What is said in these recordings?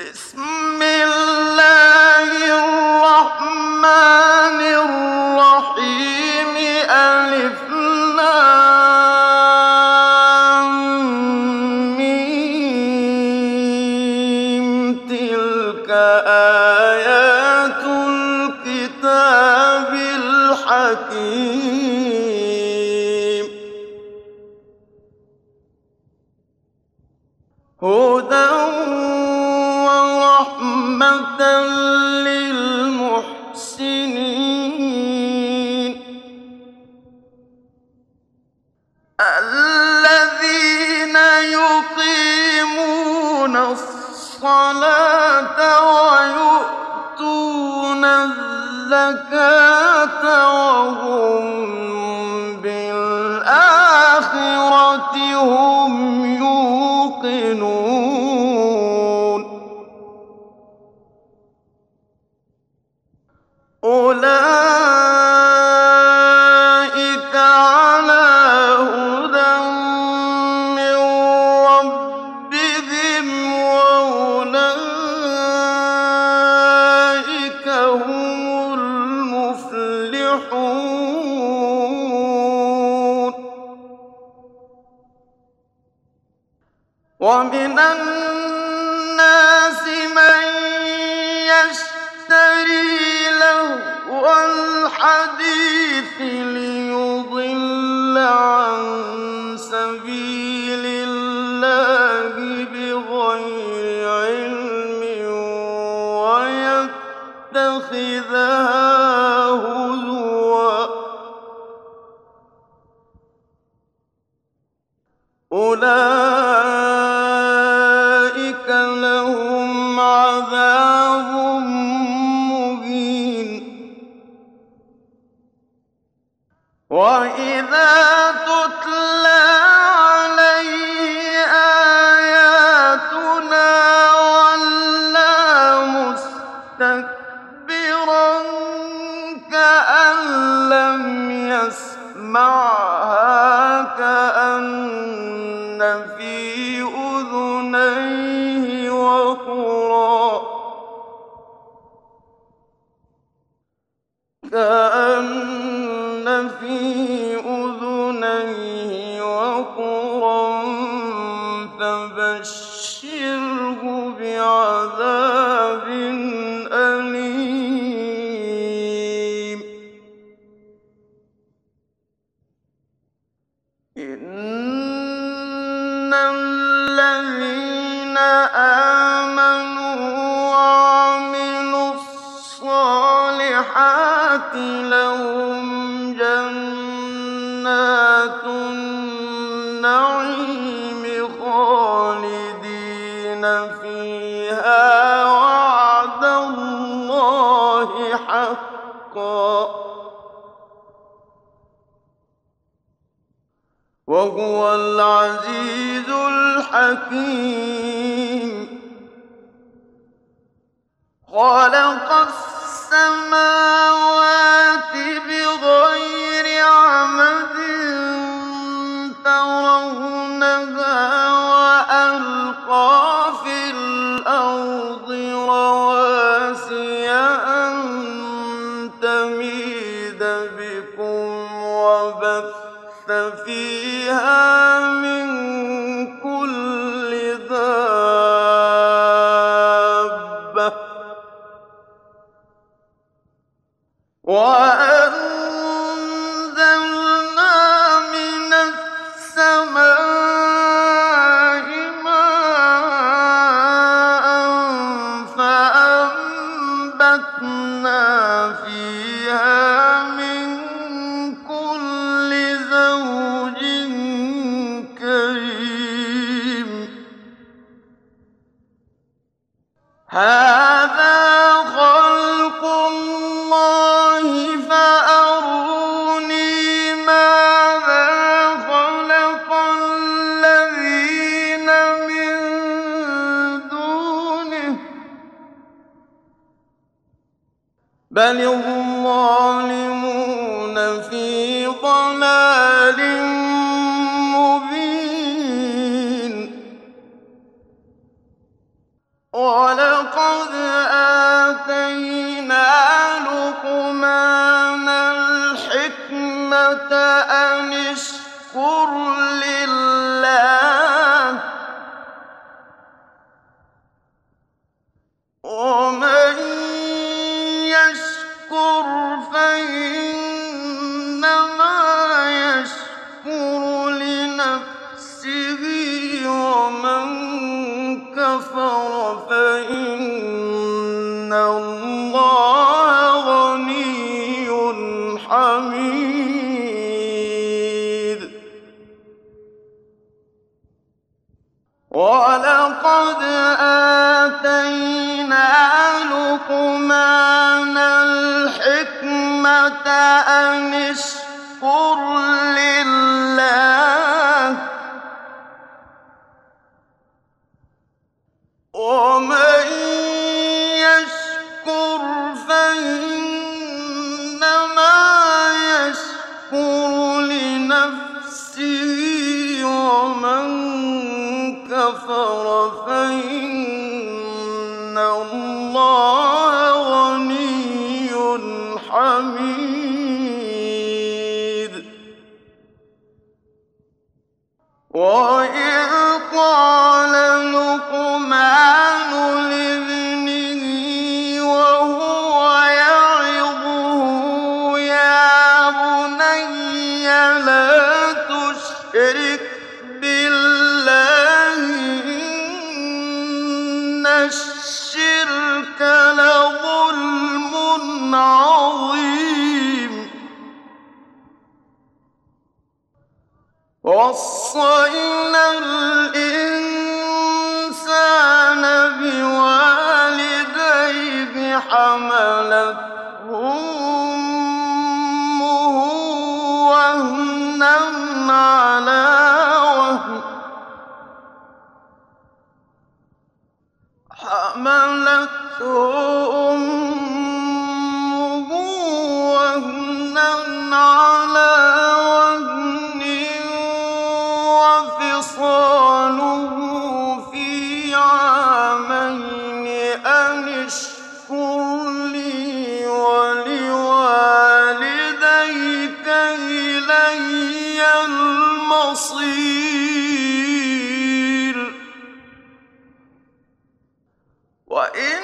بسم الله الرحمن الرحيم ألف لام ميم تلك آيات الكتاب الحكيم هدى ورحمة للمحسنين الذين يقيمون الصلاة ويؤتون الزكاة وهم بالآخرة هم يوقنون أولئك على هدى من ربهم وأولئك هم المفلحون ومن الناس من يشتري لهو الحديث ليضل عن سبيل الله بغير علم ويتخذها هزوا أولئك لهم عذاب مهين وإذا تتلى عليه آياتنا ولى مستكبرا كأن لم يسمعها كأن في أذنيه وقرا فبشره بعذاب أليم إن الذين آمنوا وعملوا الصالحات لهم جنات النعيم خالدين فيها وعد الله حقا وهو العزيز الحكيم خلق السماوات بغير عمد ترونها وألقى في الأرض رواسي أن تميد بكم وبث فيها من كل دابة وأنزلنا من السماء ماء فأنبتنا فيها من كل زوج كريم هذا خلق الله فأروني ماذا خلق الذين من دونه بل الظالمون في ضلال مبين وَلَقَدْ آتَيْنَا لُقْمَانَ الْحِكْمَةَ أَنِ اشْكُرْ لِلَّهِ ۚ وَمَن يَشْكُرْ فَإِنَّمَا يَشْكُرُ لِنَفْسِهِ ۖ وَمَن كَفَرَ فَإِنَّ اللَّهَ غَنِيٌّ حَمِيدٌ. وَلَقَدْ آتَيْنَا لُقْمَانَ الْحِكْمَةَ أَنِ اشْكُرْ لِلَّهِ ۚ وَمَن يَشْكُرْ فَإِنَّمَا يَشْكُرُ لِنَفْسِهِ ۖ وَمَن كَفَرَ فَإِنَّ اللَّهَ غَنِيٌّ حَمِيدٌ. وَإِذْ قَالَ لُقْمَانُ لِابْنِهِ وَهُوَ يَعِظُهُ يَا بُنَيَّ لَا تُشْرِكْ بِاللَّهِ إِنَّ الشِّرْكَ لَظُلْمٌ عَظِيمٌ. وَوَصَّيْنَا الْإِنسَانَ بِوَالِدَيْهِ حَمَلَتْهُ أُمُّهُ وَهْنًا عَلَىٰ وَهْنٍ وَفِصَالُهُ فِي عَامَيْنِ أَنِ اشْكُرْ لِي وَلِوَالِدَيْكَ إِلَيَّ الْمَصِيرُ. وَإِن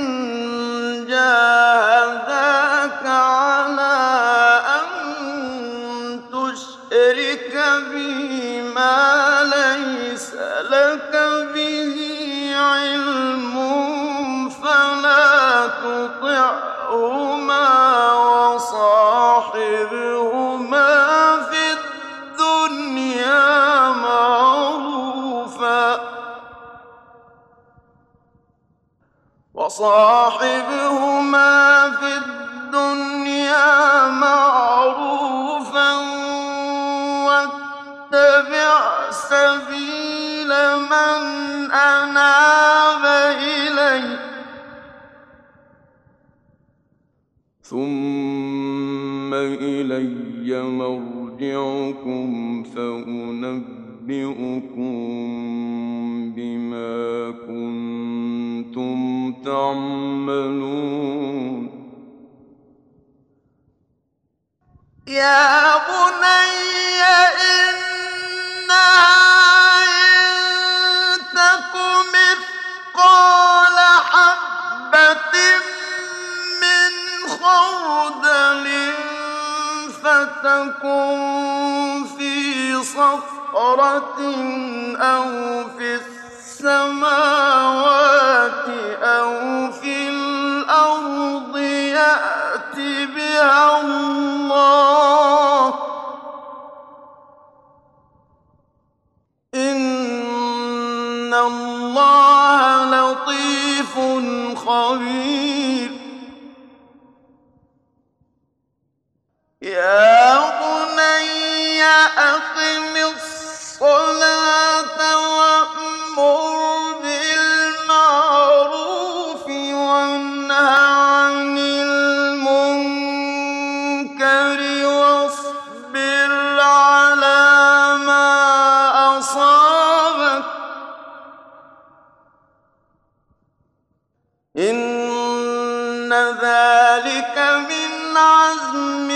جَاهَدَاكَ عَلَىٰ أَن تُشْرِكَ بِي مَا لَيْسَ لَكَ بِهِ عِلْمٌ فَلَا تُطِعْهُمَا وَصَاحِبْهُمَا فِي الدُّنْيَا مَعْرُوفًا وَاتَّبِعْ سَبِيلَ مَنْ أَنَابَ إِلَيَّ ۚ ثُمَّ إِلَيَّ مَرْجِعُكُمْ فَأُنَبِّئُكُم بِمَا كُنتُمْ تَعْمَلُونَ. يَا بُنَيَّ إِنَّهَا إِن تَكُ مِثْقَالَ حَبَّةٍ مِّنْ خَرْدَلٍ فَتَكُن فِي صَخْرَةٍ أَوْ فِي السَّمَاوَاتِ أَوْ فِي الْأَرْضِ يَأْتِ بِهَا اللَّهُ ۚ إِنَّ اللَّهَ لَطِيفٌ خَبِيرٌ. يَا بُنَيَّ أَقِمِ الصَّلَاةَ وَأْمُرْ بِالْمَعْرُوفِ وَانْهَ عَنِ الْمُنكَرِ وَاصْبِرْ عَلَىٰ مَا أَصَابَكَ ۖ إن ذلك من عزم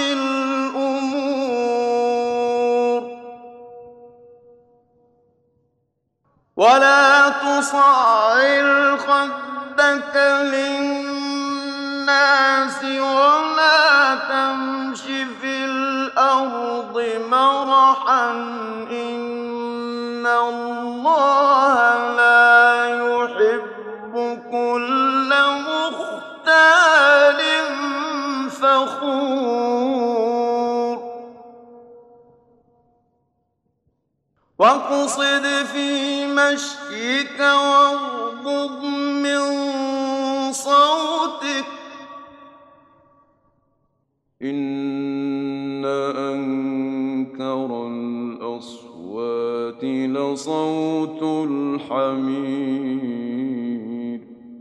الأمور ولا تصعر خدك للناس ولا تمش في الأرض مرحا إن الله لا يحب كل مختال فخور واقصد في مشيك واغضض من صوتك إن أنكر الأصوات لصوت الحمير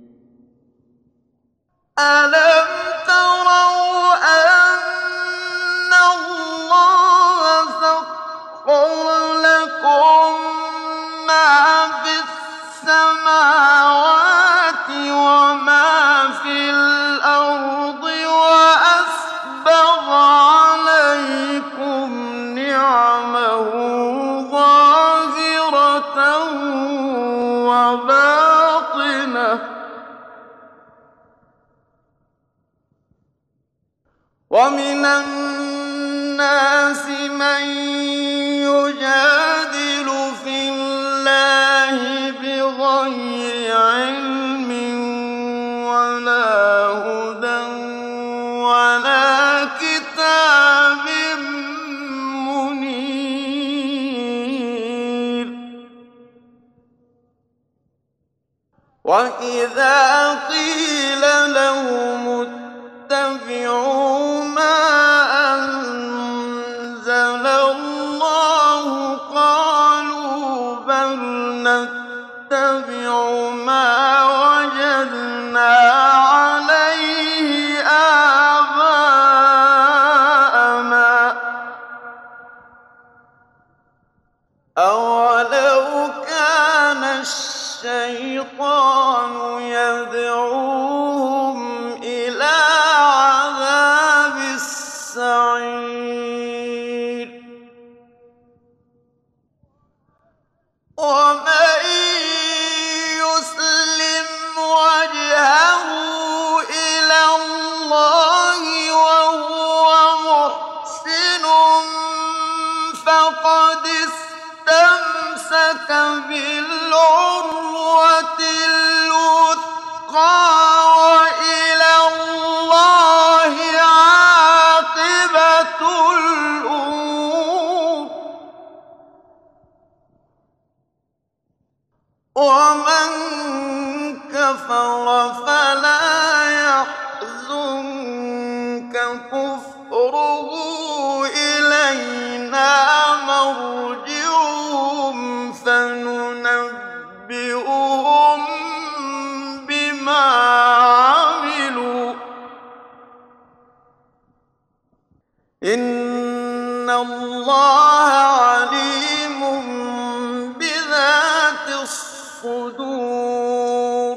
ألم تروا أن الله سخر لكم ما في السماوات وما في الأرض وأسبغ عليكم نعمه ظاهرة وباطنة ومن الناس من يجادل في الله بغير علم ولا هدى ولا كتاب منير وإذا قيل لهم اتبعوا ما أنزل الله قالوا بل نتبع ما وجدنا عليه آباءنا أولو كان الشيطان يدعوهم إلى عذاب السعير ومن يسلم وجهه إلى الله وهو محسن فقد استمسك بالعروة الوثقى وإلى الله عاقبة الأمور ومن كفر فلا يحزنك كفره إلينا مرجعهم فننبئهم بما عملوا إن الله عليم بذات الصدور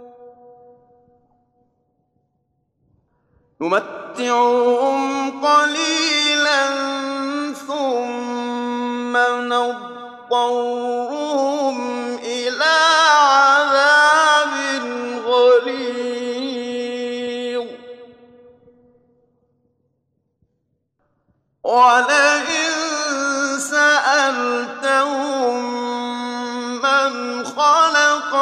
نمتعهم قليلا ثم نضطرهم إلى عذاب غليظ ولئن سألتهم من خلق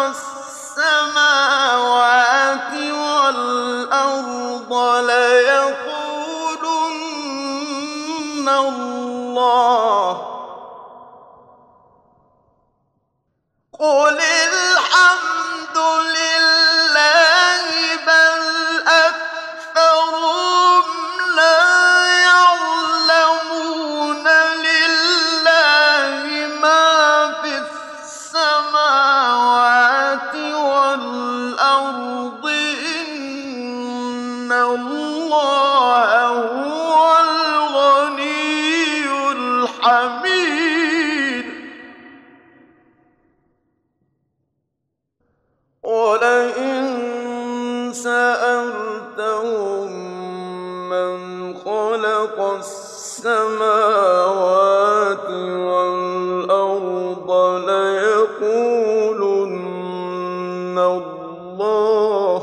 السماوات والأرض ليقولن الله قل الحمد لله بل أكثرهم لا يعلمون لله ما في السماوات والأرض إن الله هو الغني الحميد ولئن سألتهم خلق السماوات والأرض ليقولن الله.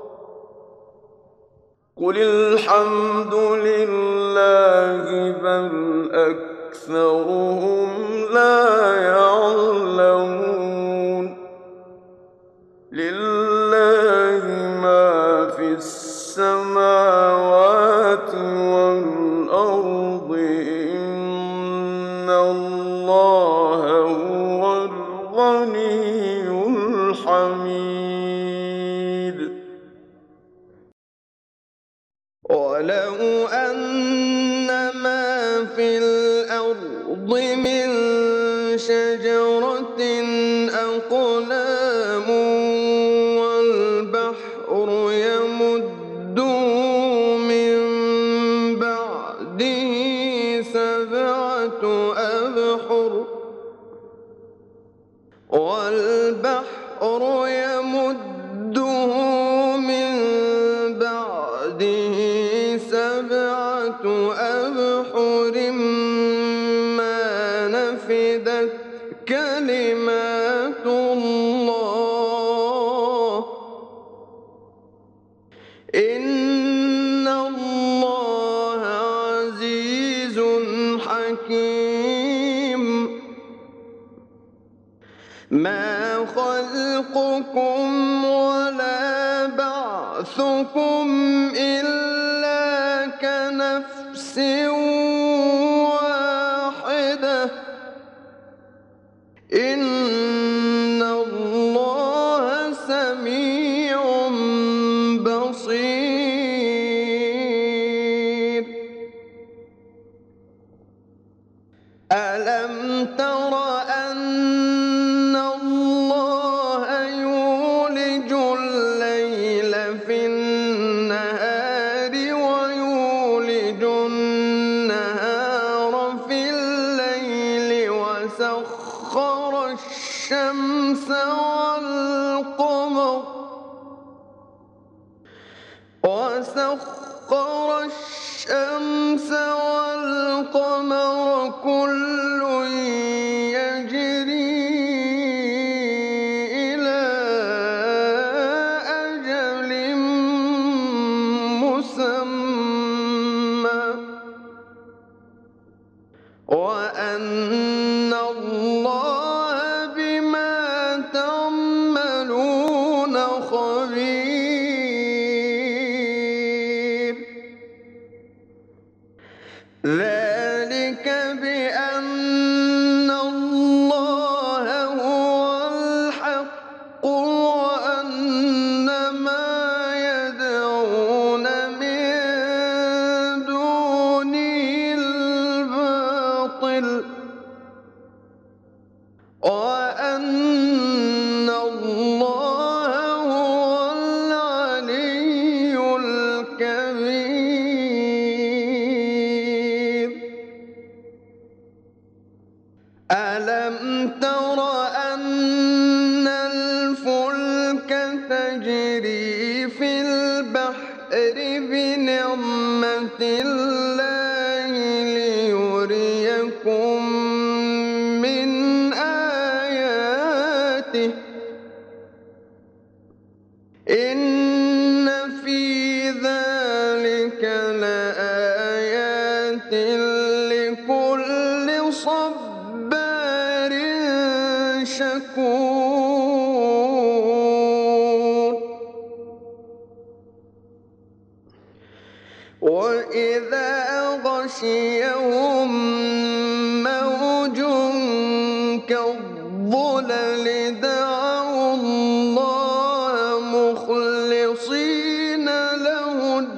قل الحمد لله بل أكثرهم لا يعلمون. لله ما في السماوات والأرض إن الله هو الغني الحميد. ولو أن ما في الأرض من شجرة أقلام والبحر يمده من بعده سبعة أبحر ما نفدت كلمات الله إن الله عزيز حكيم. ما خلقكم ولا بعثكم إلا كنفس واحدة إن الله سميع بصير. ألم تر أن الله يولج الليل في النهار ويولج النهار في الليل وسخر الشمس والقمر كل يجري إلى أجل مسمى وأن الله بما تعملون خبير. ذلك بأن الله هو الحق وأن ما يدعون من دونه الباطل وأن الله هو العلي الكبير. ألم تر أن الفلك تجري في البحر بنعمة الله ليريكم من آياته إن في ذلك لآيات لكل صبار شكور. وإذا غشيهم موج كالظلل دعوا الله مخلصين له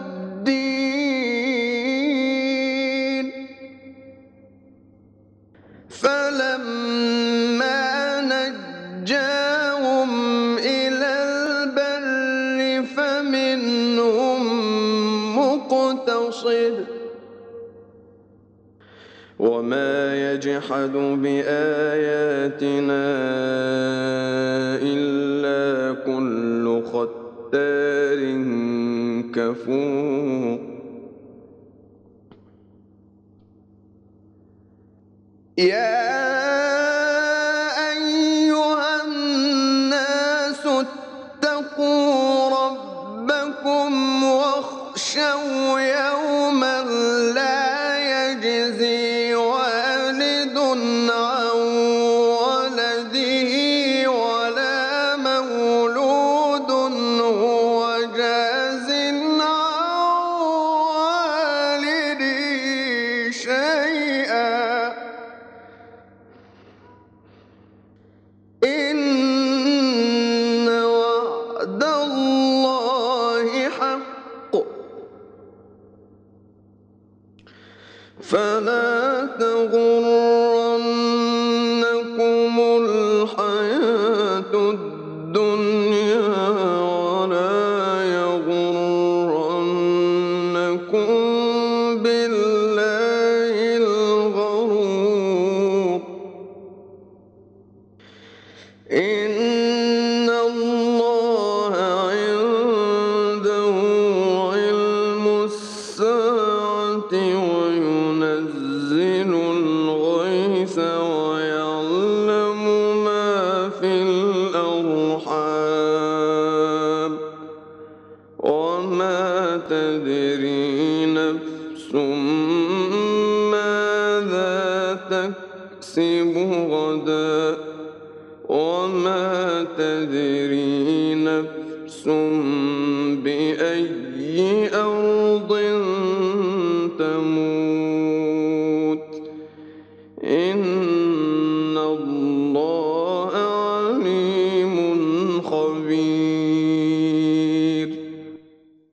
الدين فلما نجاهم إلى البر فمنهم مقتصد وما يجحد بآياتنا إلا كل ختار كفور. يا أيها الناس اتقوا ربكم واخشوا يوما لا يجزي والد عن ولده ولا مولود هو جاز عن والده شيئا إن وعد الله حق فلا تغرنكم الحياة الدنيا ولا يغرنكم بالله الغرور إن الله عنده علم الساعة وينزل الغيث ويعلم ما في الأرحام وما تدري نفس ماذا تكسب غدا وما تدري نفس بأي أرض